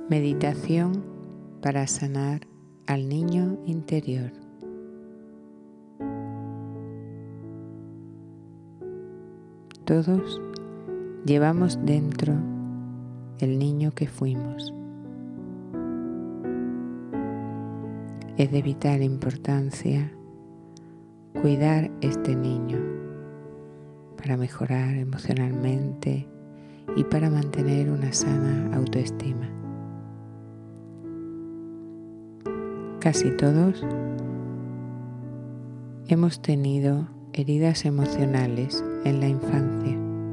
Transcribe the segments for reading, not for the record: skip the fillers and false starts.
Meditación para sanar al niño interior. Todos llevamos dentro el niño que fuimos. Es de vital importancia cuidar este niño para mejorar emocionalmente y para mantener una sana autoestima. Casi todos hemos tenido heridas emocionales en la infancia.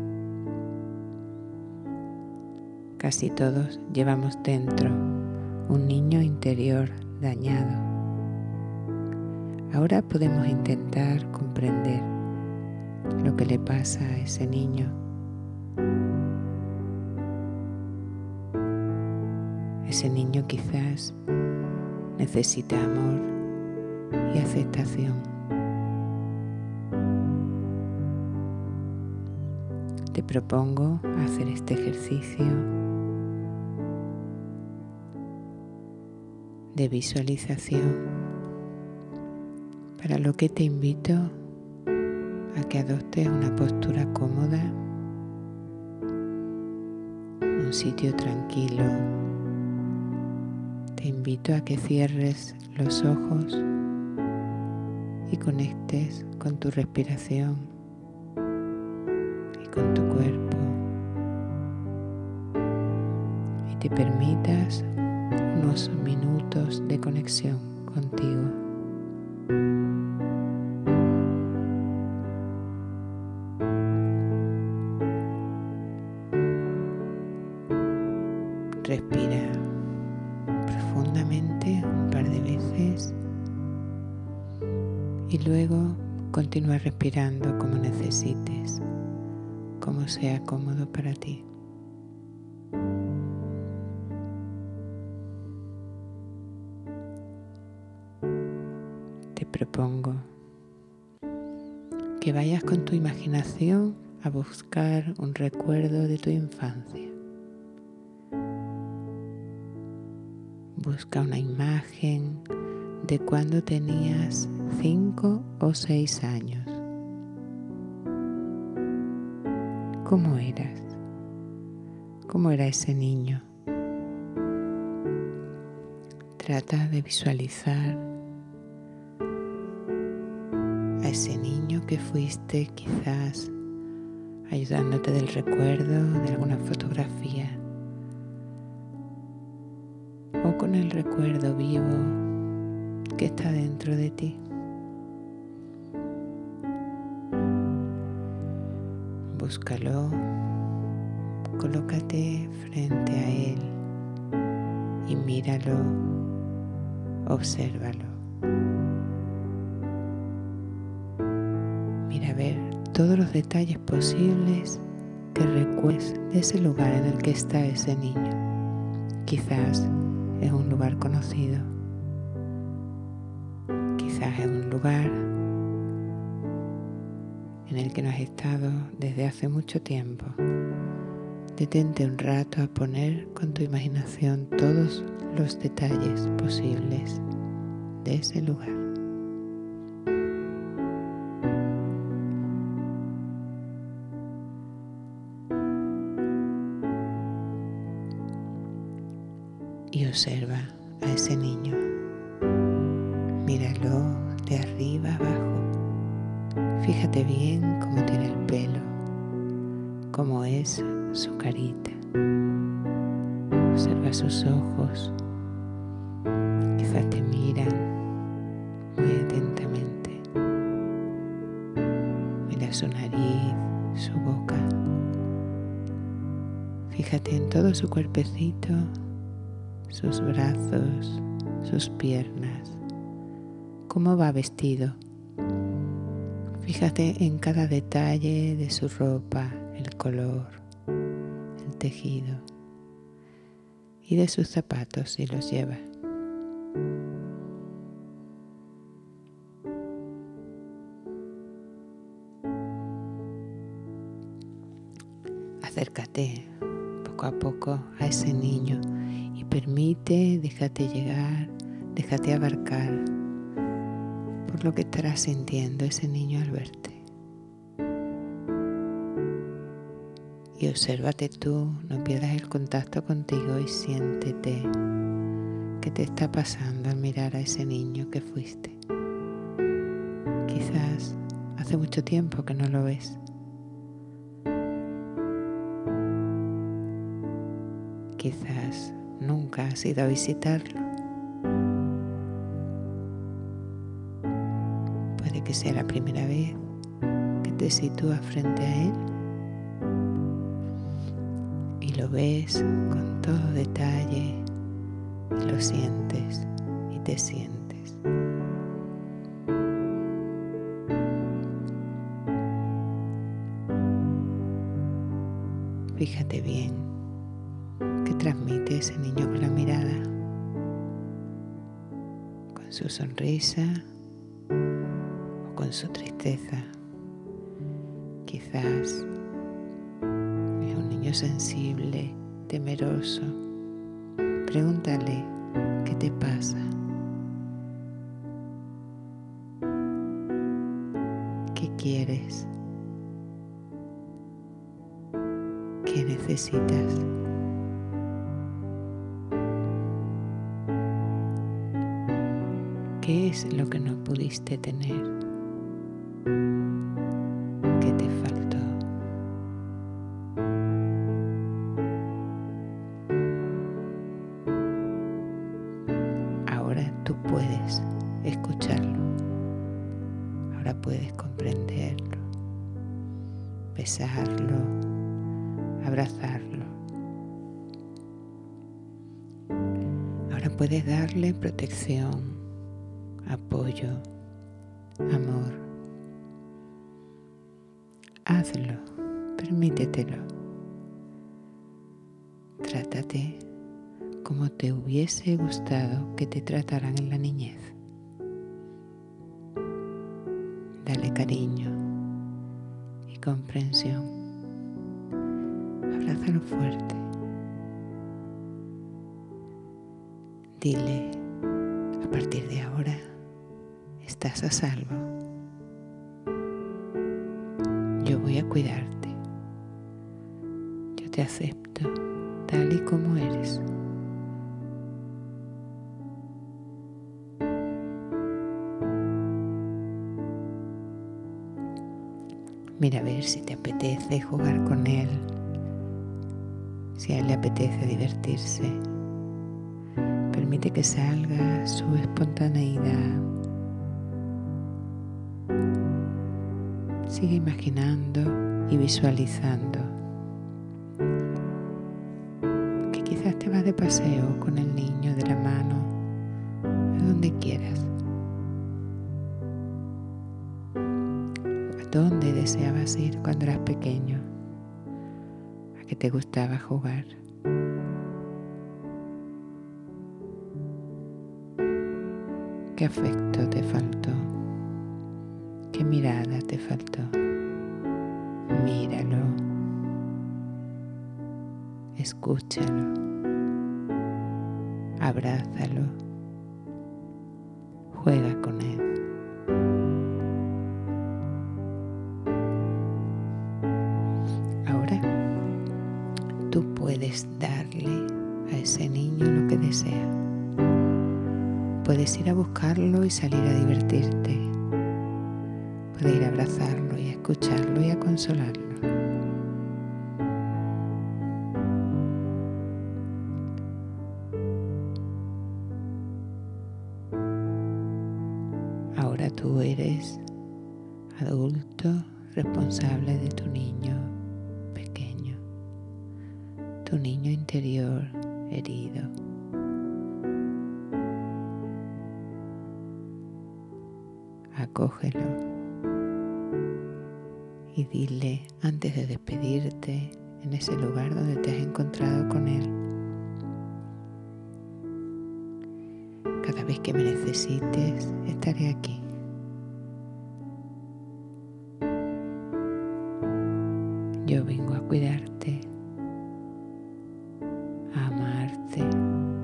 Casi todos llevamos dentro un niño interior dañado. Ahora podemos intentar comprender lo que le pasa a ese niño. Ese niño quizás necesita amor y aceptación. Te propongo hacer este ejercicio de visualización, para lo que te invito a que adoptes una postura cómoda, un sitio tranquilo. Te invito a que cierres los ojos y conectes con tu respiración y con tu cuerpo, y te permitas unos minutos de conexión contigo. Respira profundamente un par de veces y luego continúa respirando como necesites, como sea cómodo para ti. Te propongo que vayas con tu imaginación a buscar un recuerdo de tu infancia. Busca una imagen de cuando tenías 5 o 6 años. ¿Cómo eras? ¿Cómo era ese niño? Trata de visualizar a ese niño que fuiste, quizás ayudándote del recuerdo de alguna fotografía o con el recuerdo vivo que está dentro de ti. Búscalo, colócate frente a él y míralo, obsérvalo. Mira a ver todos los detalles posibles que recuerdes de ese lugar en el que está ese niño. Quizás es un lugar conocido, quizás es un lugar en el que no has estado desde hace mucho tiempo. Detente un rato a poner con tu imaginación todos los detalles posibles de ese lugar. Y observa a ese niño. Míralo de arriba abajo. Fíjate bien cómo tiene el pelo, cómo es su carita. Observa sus ojos. Quizás te miran muy atentamente. Mira su nariz, su boca. Fíjate en todo su cuerpecito, sus brazos, sus piernas, cómo va vestido. Fíjate en cada detalle de su ropa, el color, el tejido y de sus zapatos si los lleva. Acércate poco a poco a ese niño y déjate llegar, déjate abarcar por lo que estará sintiendo ese niño al verte. Y obsérvate tú, no pierdas el contacto contigo y siéntete qué te está pasando al mirar a ese niño que fuiste. Quizás hace mucho tiempo que no lo ves. Quizás nunca has ido a visitarlo. Puede que sea la primera vez que te sitúas frente a él y lo ves con todo detalle y lo sientes y te sientes. Fíjate bien qué transmite ese niño con la mirada, con su sonrisa o con su tristeza. Quizás es un niño sensible, temeroso. Pregúntale qué te pasa, qué quieres, qué necesitas. ¿Qué es lo que no pudiste tener? ¿Qué te faltó? Ahora tú puedes escucharlo. Ahora puedes comprenderlo, besarlo, abrazarlo. Ahora puedes darle protección, apoyo, amor. Hazlo, permítetelo. Trátate como te hubiese gustado que te trataran en la niñez. Dale cariño y comprensión. Abrázalo fuerte. Dile, a partir de ahora estás a salvo. Yo voy a cuidarte. Yo te acepto tal y como eres. Mira a ver si te apetece jugar con él, si a él le apetece divertirse. Permite que salga su espontaneidad. Sigue imaginando y visualizando que quizás te vas de paseo con el niño de la mano, a donde quieras. ¿A dónde deseabas ir cuando eras pequeño? ¿A qué te gustaba jugar? ¿Qué afecto te faltó? ¿Qué mirada te faltó? Míralo, escúchalo, abrázalo, juega con él. Ahora tú puedes darle a ese niño lo que desea. Puedes ir a buscarlo y salir a divertirte. Puedes ir a abrazarlo y a escucharlo y a consolarlo. Ahora tú eres adulto responsable de tu niño pequeño, tu niño interior herido. Acógelo y dile antes de despedirte en ese lugar donde te has encontrado con él: cada vez que me necesites, estaré aquí. Yo vengo a cuidarte, a amarte,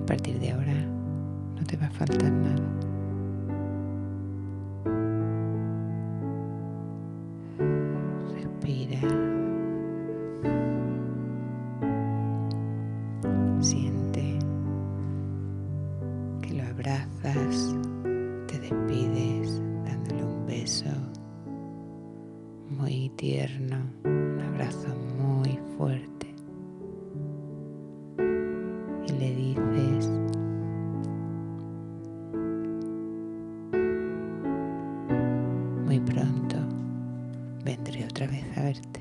A partir de ahora no te va a faltar nada. Respira. Siente que lo abrazas, te despides dándole un beso muy tierno, un abrazo muy fuerte. Y le dices: muy pronto vendré otra vez a verte.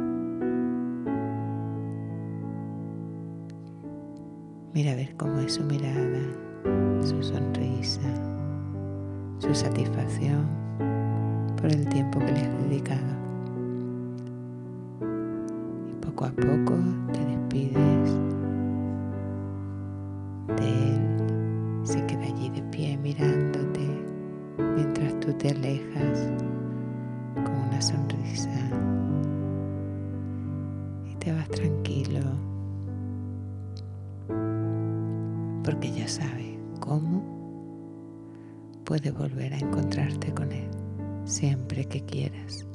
Mira a ver cómo es su mirada, su sonrisa, su satisfacción por el tiempo que le has dedicado. Y poco a poco te despides de él. Se queda allí de pie mirándote mientras tú te alejas con una sonrisa y te vas tranquilo, porque ya sabe cómo puedes volver a encontrarte con él siempre que quieras.